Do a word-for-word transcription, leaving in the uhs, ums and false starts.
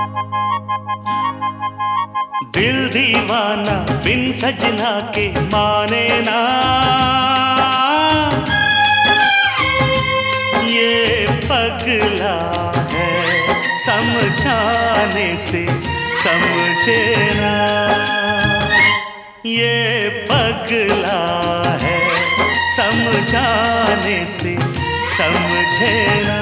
दिल दीवाना बिन सजना के माने ना, ये पगला है समझाने से समझे ना, ये पगला है समझाने से समझे ना।